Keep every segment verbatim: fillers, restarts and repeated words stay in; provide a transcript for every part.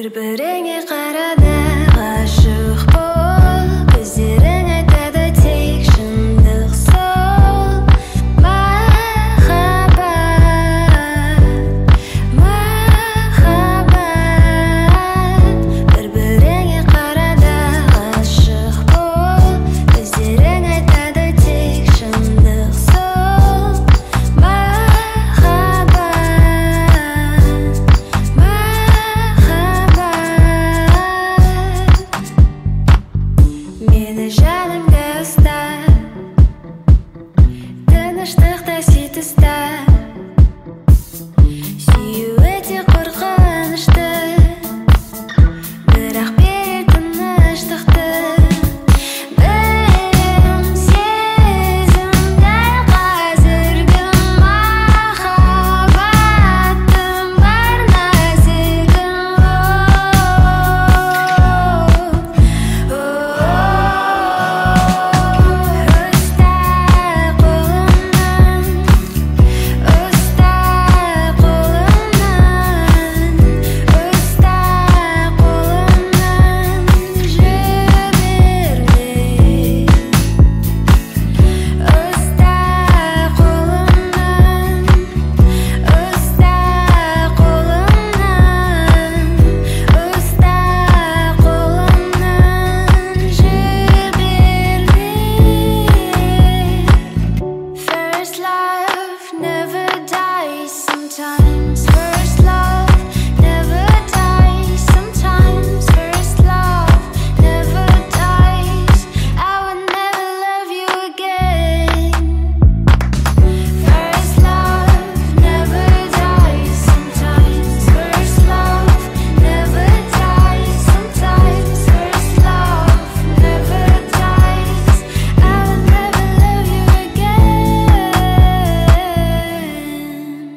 бір-біріңе қарады ғашық бол, көздерің айтады тек шындық сол. Махаббат, махаббат, бір-біріңе қарады ғашық бол, көздерің айтады тек шындық сол. Мені жаныңда ұста, тыныштықта сүйт ұста. Сүю өте қорқынышты, бірақ берер тыныштықты. Білем сезім дәл қазіргі махаббаттың бар нәзігін. First love never dies sometimes. First love never dies sometimes. First love never dies. I would never love you again. First love never dies sometimes. First love never dies sometimes. First love never dies. I would never love you again.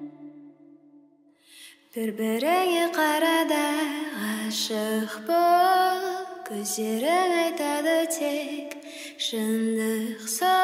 Бір-біріңе қарады ғашық бол, көздерің айтады тек шындық сол.